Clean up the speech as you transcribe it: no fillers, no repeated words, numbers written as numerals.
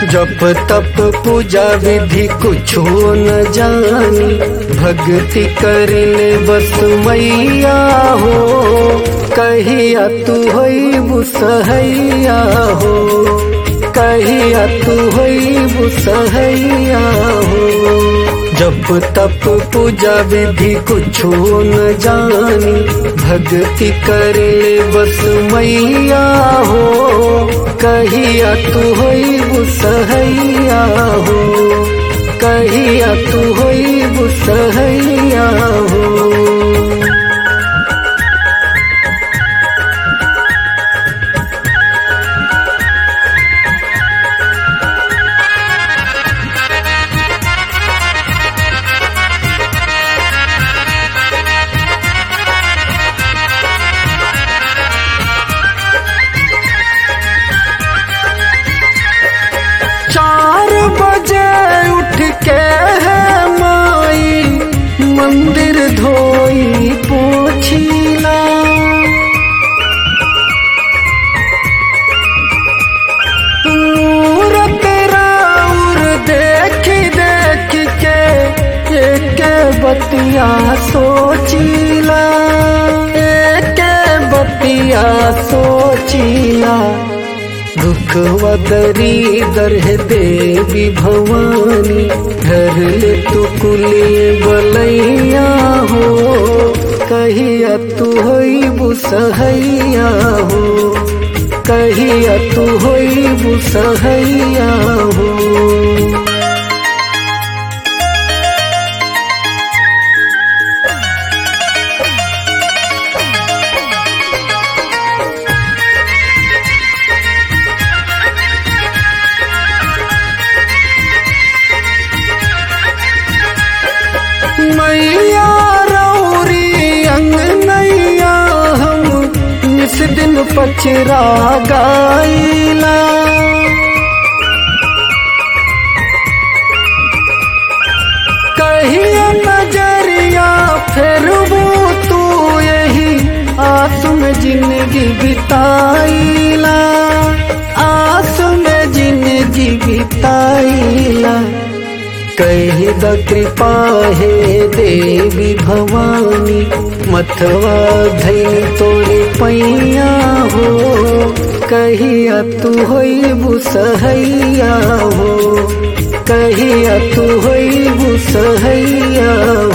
जप तप पूजा विधि कुछो न जानी, भक्ति करने बस मैया हो। कहिया तू होइबू सहैया हो, कहिया तू होइबू सहैया हो। जप तप पूजा विधि कुछो न जानी, भक्ति करे बस मैया हो। कहिया तू होइबू सहैया हो, कहिया तू होइबू सहैया हो। मंदिर धोई पोछीला, मूरत राउर देख देख के एक बतिया सोचीला, एक बतिया सोचीला। दुखवा दरिदर है देवी भवानी, घर ले तू कुली बलैया हो। कहिया तू होइबू सहैया हो, कहिया तू होइबू सहैया हो। मैया रौरी अंगनैया हम निस दिन पचरा गाइला, कहिया नजरिया फेरबू तू यही आस में जिंदगी बिताइला, आस में जिंदगी बिताइला। कही द कृपा है देवी भवानी, मथवा धैल तोरे पैया हो। कहिया तू होइबू सहैया हो, कहिया तू होइबू सहैया